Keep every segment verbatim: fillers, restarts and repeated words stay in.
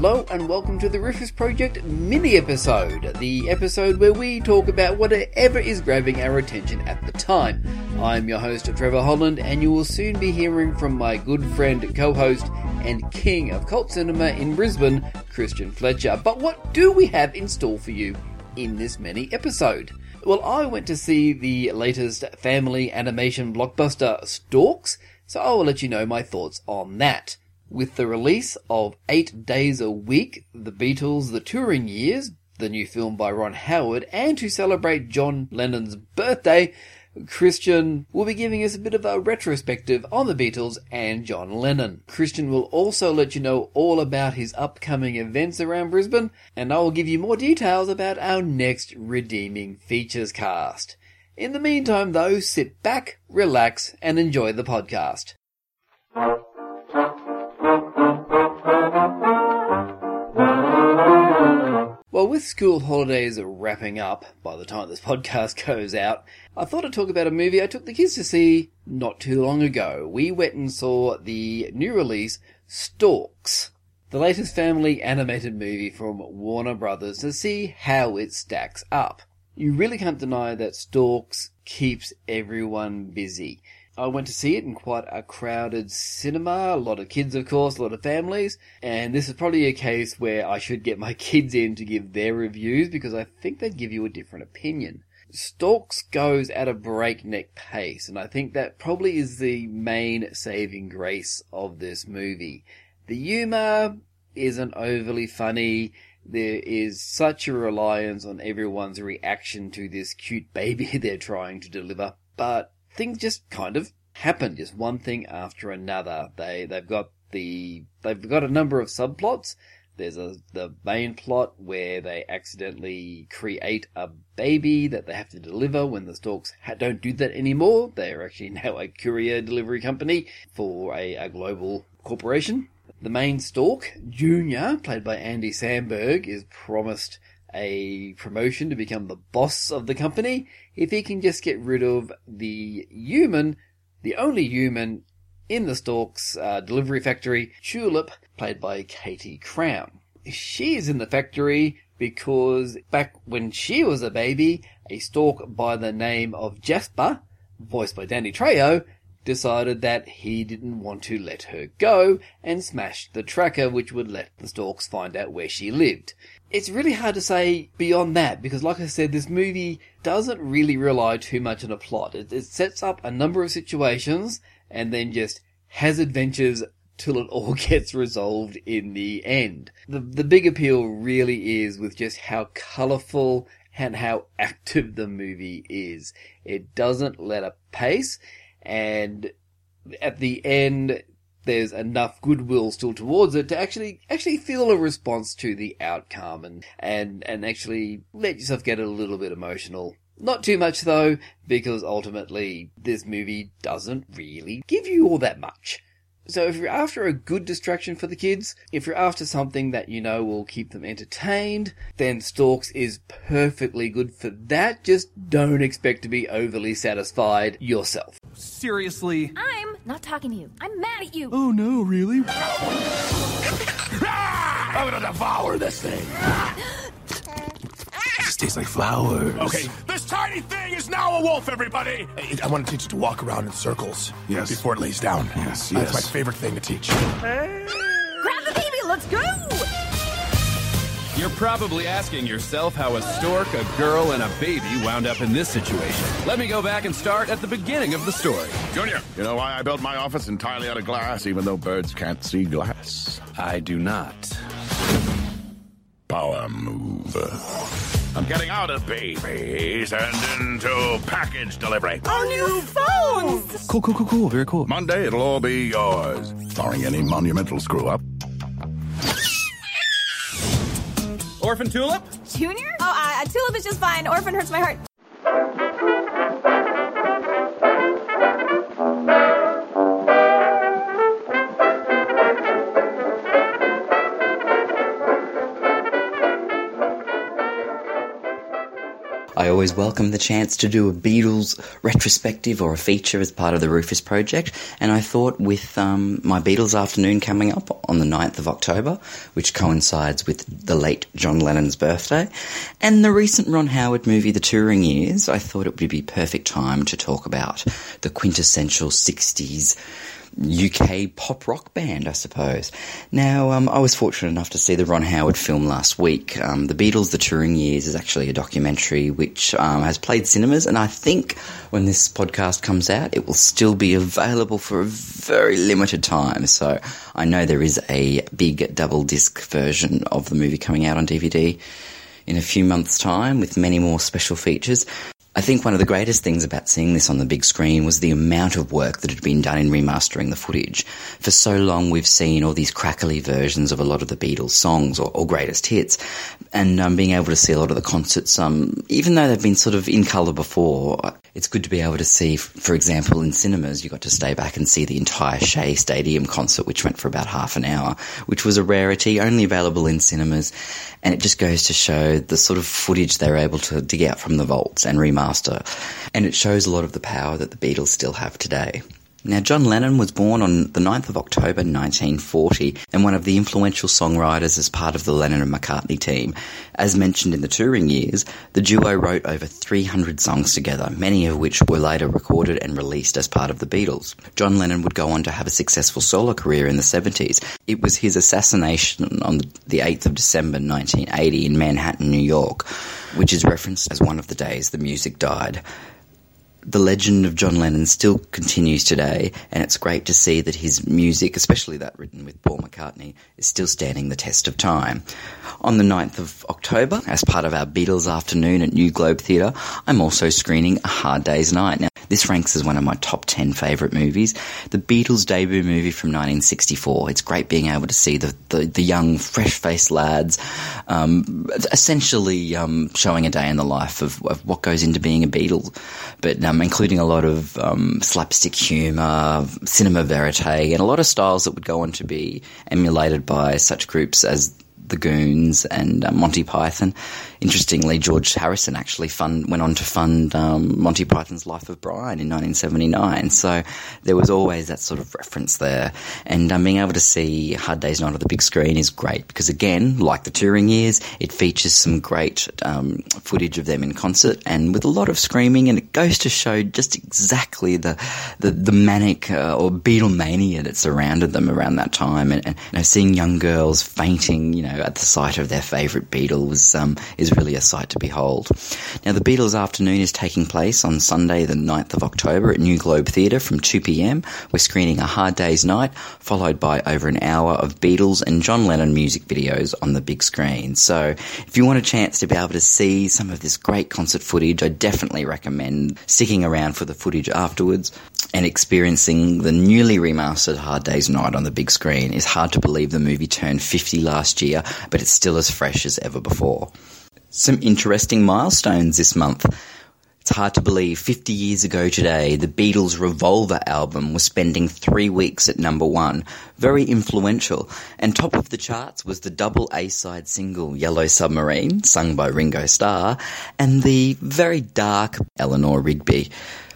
Hello and welcome to the Rufus Project mini-episode, the episode where we talk about whatever is grabbing our attention at the time. I'm your host, Trevor Holland, and you will soon be hearing from my good friend, co-host, and king of cult cinema in Brisbane, Christian Fletcher. But what do we have in store for you in this mini-episode? Well, I went to see the latest family animation blockbuster, Storks, so I will let you know my thoughts on that. With the release of Eight Days a Week, The Beatles, The Touring Years, the new film by Ron Howard, and to celebrate John Lennon's birthday, Christian will be giving us a bit of a retrospective on the Beatles and John Lennon. Christian will also let you know all about his upcoming events around Brisbane, and I will give you more details about our next redeeming features cast. In the meantime, though, sit back, relax, and enjoy the podcast. Well, with school holidays wrapping up by the time this podcast goes out, I thought I'd talk about a movie I took the kids to see not too long ago. We went and saw the new release, Storks, the latest family animated movie from Warner Brothers, to see how it stacks up. You really can't deny that Storks keeps everyone busy. I went to see it in quite a crowded cinema, a lot of kids of course, a lot of families, and this is probably a case where I should get my kids in to give their reviews because I think they'd give you a different opinion. Storks goes at a breakneck pace, and I think that probably is the main saving grace of this movie. The humour isn't overly funny. There is such a reliance on everyone's reaction to this cute baby they're trying to deliver, but things just kind of happen, just one thing after another. They they've got the they've got a number of subplots. There's a the main plot where they accidentally create a baby that they have to deliver when the Storks ha- don't do that anymore. They're actually now a courier delivery company for a, a global corporation. The main Stork, Junior, played by Andy Samberg, is promised a promotion to become the boss of the company if he can just get rid of the human, the only human in the Storks uh, delivery factory, Tulip, played by Katie Crown. She is in the factory because back when she was a baby, a Stork by the name of Jasper, voiced by Danny Trejo, decided that he didn't want to let her go and smashed the tracker which would let the Storks find out where she lived. It's really hard to say beyond that because, like I said, this movie doesn't really rely too much on a plot. It, it sets up a number of situations and then just has adventures till it all gets resolved in the end. The, the big appeal really is with just how colourful and how active the movie is. It doesn't let up pace, and at the end, there's enough goodwill still towards it to actually actually feel a response to the outcome and, and, and actually let yourself get a little bit emotional. Not too much though, because ultimately this movie doesn't really give you all that much. So if you're after a good distraction for the kids, if you're after something that you know will keep them entertained, then Storks is perfectly good for that. Just don't expect to be overly satisfied yourself. Seriously? I'm not talking to you. I'm mad at you. Oh no, really? I'm gonna devour this thing. This tastes like flowers. Okay, this tiny thing is now a wolf, everybody! I, I want to teach it to walk around in circles. Yes. Before it lays down. Yes, That's yes. my favorite thing to teach. Grab the baby, let's go! You're probably asking yourself how a stork, a girl, and a baby wound up in this situation. Let me go back and start at the beginning of the story. Junior, you know why I built my office entirely out of glass, even though birds can't see glass? I do not. Power move. I'm getting out of babies and into package delivery. Our new phones! Cool, cool, cool, cool. Very cool. Monday, it'll all be yours, barring any monumental screw-up. Orphan Tulip? Junior? Oh, uh, Tulip is just fine. Orphan hurts my heart. I always always welcome the chance to do a Beatles retrospective or a feature as part of the Rufus Project, and I thought with um, my Beatles afternoon coming up on the ninth of October, which coincides with the late John Lennon's birthday, and the recent Ron Howard movie The Touring Years, I thought it would be perfect time to talk about the quintessential sixties U K pop rock band, I suppose. Now, um, I was fortunate enough to see the Ron Howard film last week. Um, the Beatles, The Touring Years is actually a documentary which um, has played cinemas, and I think when this podcast comes out, it will still be available for a very limited time. So I know there is a big double disc version of the movie coming out on D V D in a few months' time with many more special features. I think one of the greatest things about seeing this on the big screen was the amount of work that had been done in remastering the footage. For so long we've seen all these crackly versions of a lot of the Beatles songs or, or greatest hits, and um, being able to see a lot of the concerts, um, even though they've been sort of in colour before, it's good to be able to see, for example, in cinemas, you got to stay back and see the entire Shea Stadium concert, which went for about half an hour, which was a rarity, only available in cinemas, and it just goes to show the sort of footage they were able to dig out from the vaults and remaster. And it shows a lot of the power that the Beatles still have today. Now, John Lennon was born on the ninth of October nineteen forty, and one of the influential songwriters as part of the Lennon and McCartney team. As mentioned in the Touring Years, the duo wrote over three hundred songs together, many of which were later recorded and released as part of the Beatles. John Lennon would go on to have a successful solo career in the seventies. It was his assassination on the eighth of December nineteen eighty in Manhattan, New York, which is referenced as one of the days the music died. The legend of John Lennon still continues today, and it's great to see that his music, especially that written with Paul McCartney, is still standing the test of time. On the ninth of October, as part of our Beatles afternoon at New Globe Theatre, I'm also screening A Hard Day's Night. Now, this ranks as one of my top ten favourite movies. The Beatles' debut movie from nineteen sixty-four. It's great being able to see the, the, the young, fresh-faced lads um, essentially um, showing a day in the life of, of what goes into being a Beatle, but um, including a lot of um, slapstick humour, cinema verite, and a lot of styles that would go on to be emulated by such groups as the Goons and uh, Monty Python. Interestingly, George Harrison actually fund, went on to fund um, Monty Python's Life of Brian in nineteen seventy-nine, so there was always that sort of reference there. And um, being able to see Hard Day's Night on the big screen is great because, again, like the Touring Years, it features some great um, footage of them in concert and with a lot of screaming, and it goes to show just exactly the the, the manic uh, or Beatlemania that surrounded them around that time. And, and you know, seeing young girls fainting, you know, at the sight of their favourite Beatles um, is really a sight to behold. Now, the Beatles afternoon is taking place on Sunday the ninth of October at New Globe Theatre from two p.m. We're screening A Hard Day's Night, followed by over an hour of Beatles and John Lennon music videos on the big screen. So if you want a chance to be able to see some of this great concert footage, I definitely recommend sticking around for the footage afterwards and experiencing the newly remastered Hard Day's Night on the big screen. It's hard to believe the movie turned fifty last year, but it's still as fresh as ever before. Some interesting milestones this month. It's hard to believe fifty years ago today, the Beatles' Revolver album was spending three weeks at number one. Very influential. And top of the charts was the double A-side single Yellow Submarine, sung by Ringo Starr, and the very dark Eleanor Rigby.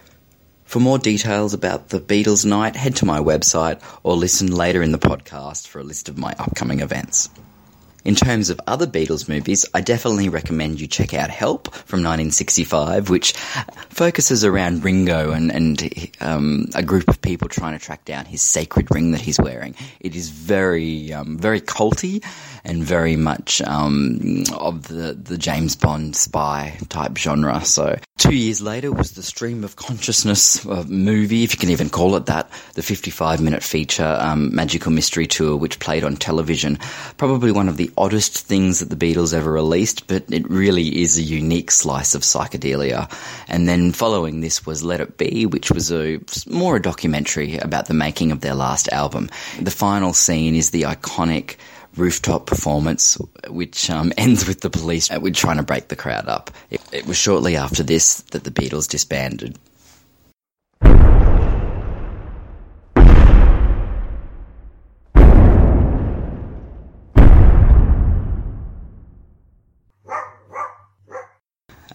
For more details about the Beatles night, head to my website or listen later in the podcast for a list of my upcoming events. In terms of other Beatles movies, I definitely recommend you check out Help from nineteen sixty-five, which focuses around Ringo and, and um, a group of people trying to track down his sacred ring that he's wearing. It is very, um, very culty and very much um, of the, the James Bond spy type genre. So two years later was the Stream of Consciousness uh, movie, if you can even call it that, the fifty-five minute feature um, Magical Mystery Tour, which played on television. Probably one of the oddest things that the Beatles ever released, but it really is a unique slice of psychedelia. And then following this was Let It Be, which was a more a documentary about the making of their last album. The final scene is the iconic rooftop performance, which um, ends with the police uh, trying to break the crowd up. It, it was shortly after this that the Beatles disbanded.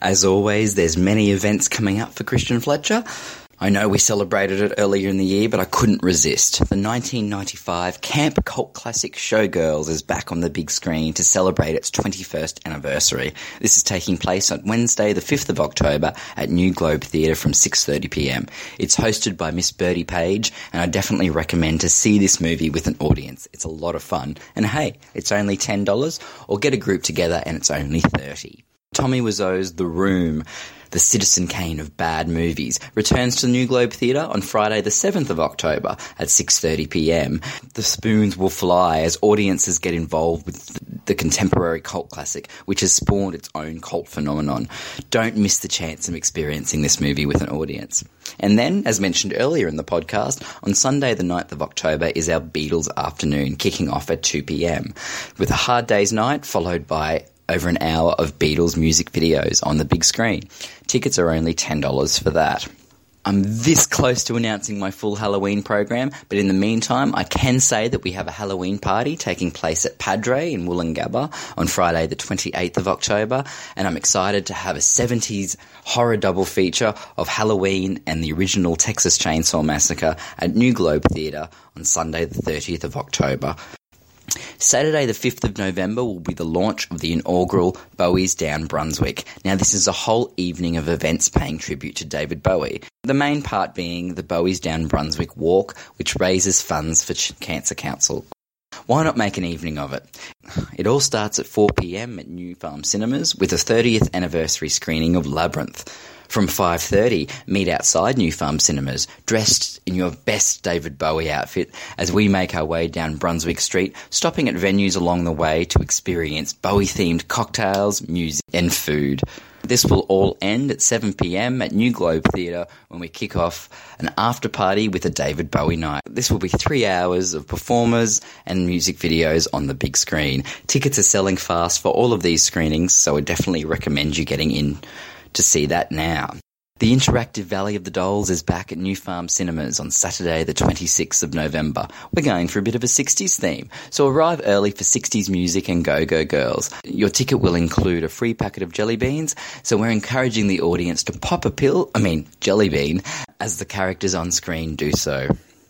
As always, there's many events coming up for Christian Fletcher. I know we celebrated it earlier in the year, but I couldn't resist. The nineteen ninety-five camp cult classic Showgirls is back on the big screen to celebrate its twenty-first anniversary. This is taking place on Wednesday, the fifth of October at New Globe Theatre from six thirty p m. It's hosted by Miss Birdie Page, and I definitely recommend to see this movie with an audience. It's a lot of fun. And hey, it's only ten dollars, or get a group together and it's only thirty dollars. Tommy Wiseau's The Room, the Citizen Kane of bad movies, returns to the New Globe Theatre on Friday the seventh of October at six thirty p m. The spoons will fly as audiences get involved with the contemporary cult classic, which has spawned its own cult phenomenon. Don't miss the chance of experiencing this movie with an audience. And then, as mentioned earlier in the podcast, on Sunday the ninth of October is our Beatles afternoon, kicking off at two p m, with a Hard Day's Night followed by over an hour of Beatles music videos on the big screen. Tickets are only ten dollars for that. I'm this close to announcing my full Halloween program, but in the meantime, I can say that we have a Halloween party taking place at Padre in Woolloongabba on Friday the twenty-eighth of October, and I'm excited to have a seventies horror double feature of Halloween and the original Texas Chainsaw Massacre at New Globe Theatre on Sunday the thirtieth of October. Saturday the fifth of November will be the launch of the inaugural Bowie's Down Brunswick. Now this is a whole evening of events paying tribute to David Bowie. The main part being the Bowie's Down Brunswick Walk, which raises funds for Ch- Cancer Council. Why not make an evening of it? It all starts at four p m at New Farm Cinemas with a thirtieth anniversary screening of Labyrinth. From five thirty, meet outside New Farm Cinemas, dressed in your best David Bowie outfit as we make our way down Brunswick Street, stopping at venues along the way to experience Bowie-themed cocktails, music and food. This will all end at seven p m at New Globe Theatre when we kick off an after party with a David Bowie night. This will be three hours of performers and music videos on the big screen. Tickets are selling fast for all of these screenings, so I definitely recommend you getting in to see that now. The interactive Valley of the Dolls is back at New Farm Cinemas on Saturday the twenty-sixth of November. We're going for a bit of a sixties theme, so arrive early for sixties music and go-go girls. Your ticket will include a free packet of jelly beans, so we're encouraging the audience to pop a pill, I mean jelly bean, as the characters on screen do so.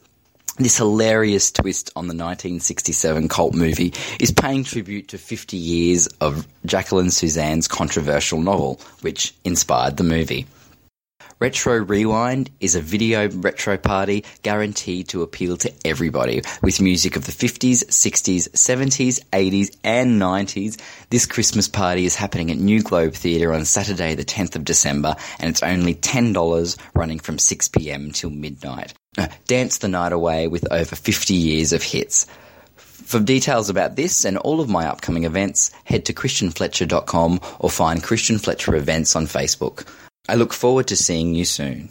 This hilarious twist on the nineteen sixty-seven cult movie is paying tribute to fifty years of Jacqueline Suzanne's controversial novel, which inspired the movie. Retro Rewind is a video retro party guaranteed to appeal to everybody, with music of the fifties, sixties, seventies, eighties and nineties. This Christmas party is happening at New Globe Theatre on Saturday the tenth of December, and it's only ten dollars, running from six p m till midnight. Uh, dance the night away with over fifty years of hits. For details about this and all of my upcoming events, head to christian fletcher dot com or find Christian Fletcher Events on Facebook. I look forward to seeing you soon.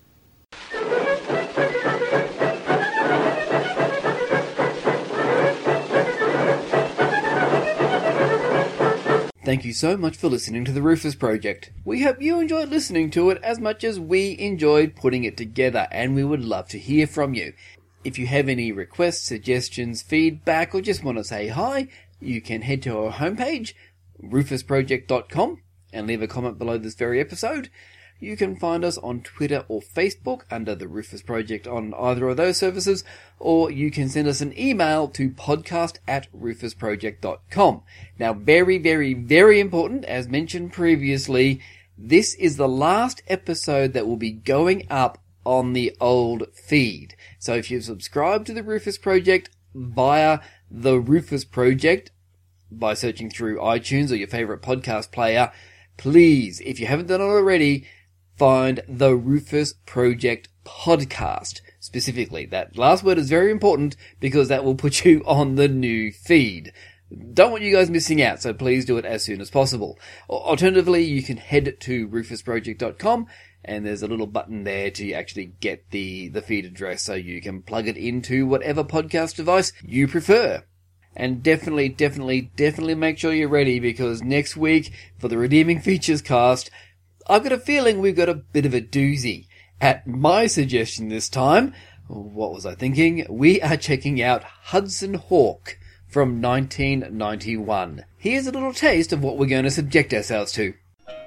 Thank you so much for listening to the Rufus Project. We hope you enjoyed listening to it as much as we enjoyed putting it together, and we would love to hear from you. If you have any requests, suggestions, feedback, or just want to say hi, you can head to our homepage, rufus project dot com, and leave a comment below this very episode. You can find us on Twitter or Facebook under the Rufus Project on either of those services, or you can send us an email to podcast at rufus project dot com. Now, very, very, very important, as mentioned previously, this is the last episode that will be going up on the old feed. So if you've subscribed to the Rufus Project via the Rufus Project, by searching through iTunes or your favourite podcast player, please, if you haven't done it already, find the Rufus Project podcast. Specifically, that last word is very important because that will put you on the new feed. Don't want you guys missing out, so please do it as soon as possible. Alternatively, you can head to rufus project dot com and there's a little button there to actually get the, the feed address so you can plug it into whatever podcast device you prefer. And definitely, definitely, definitely make sure you're ready because next week for the Redeeming Features cast, I've got a feeling we've got a bit of a doozy. At my suggestion this time, what was I thinking? We are checking out Hudson Hawk from nineteen ninety-one. Here's a little taste of what we're going to subject ourselves to.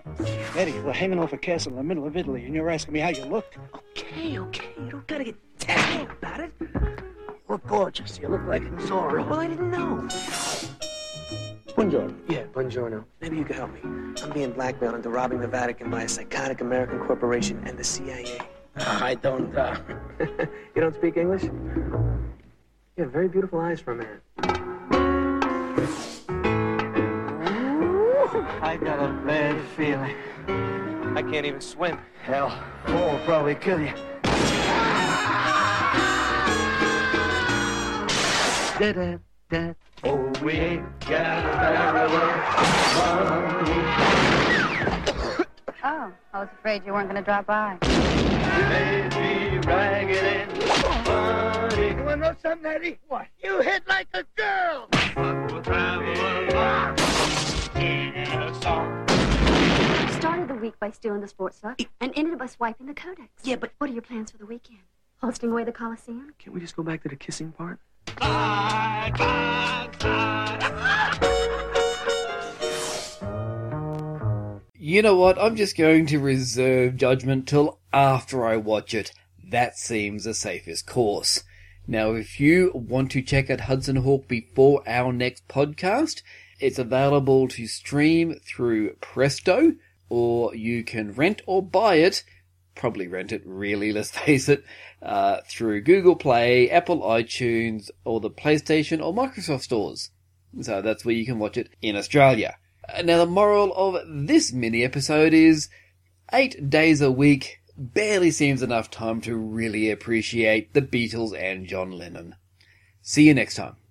Eddie, we're hanging off a castle in the middle of Italy, and you're asking me how you look? Okay, okay, you don't gotta get technical about it. You look gorgeous. You look like Zorro. Well, I didn't know. Buongiorno. Yeah, buongiorno. Maybe you could help me. I'm being blackmailed into robbing the Vatican by a psychotic American corporation and the C I A. I don't, uh... You don't speak English? You have very beautiful eyes for a man. I got a bad feeling. I can't even swim. Hell, fall will probably kill you. Da-da, da. Oh, we ain't got Oh, I was afraid you weren't going to drop by. Baby, ragged and funny. You want to know something, Eddie? What? You hit like a girl. Started the week by stealing the sports book and ended by swiping the codex. Yeah, but... What are your plans for the weekend? Hosting away the Coliseum? Can't we just go back to the kissing part? You know what? I'm just going to reserve judgment till after I watch it. That seems the safest course. Now, if you want to check out Hudson Hawk before our next podcast, it's available to stream through Presto, or you can rent or buy it, probably rent it really, let's face it, uh, through Google Play, Apple iTunes, or the PlayStation or Microsoft stores. So that's where you can watch it in Australia. Now, the moral of this mini-episode is eight days a week barely seems enough time to really appreciate the Beatles and John Lennon. See you next time.